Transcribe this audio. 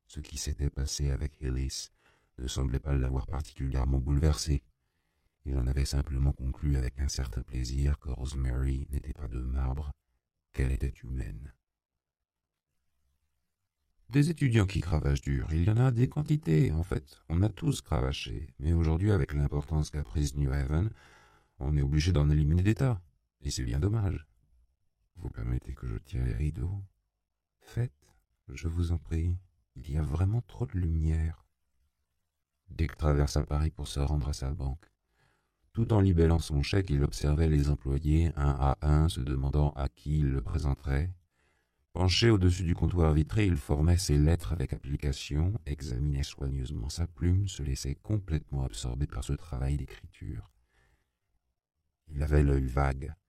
Ce qui s'était passé avec Hillis ne semblait pas l'avoir particulièrement bouleversé. Il en avait simplement conclu avec un certain plaisir que Rosemary n'était pas de marbre, qu'elle était humaine. Des étudiants qui cravachent dur, il y en a des quantités, en fait. On a tous cravaché, mais aujourd'hui, avec l'importance qu'a prise New Haven, on est obligé d'en éliminer des tas. Et c'est bien dommage. Vous permettez que je tire les rideaux? Faites, je vous en prie. Il y a vraiment trop de lumière. Dick traversa Paris pour se rendre à sa banque. Tout en libellant son chèque, il observait les employés un à un, se demandant à qui il le présenterait. Penché au-dessus du comptoir vitré, il formait ses lettres avec application, examinait soigneusement sa plume, se laissait complètement absorber par ce travail d'écriture. Il avait l'œil vague,